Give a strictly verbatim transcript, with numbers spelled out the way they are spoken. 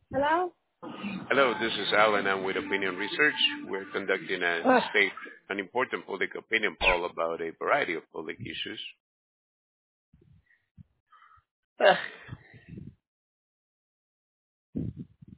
Hello? Hello, this is Alan. I'm with Opinion Research. We're conducting a Ugh. state, an important public opinion poll about a variety of public issues. Ugh.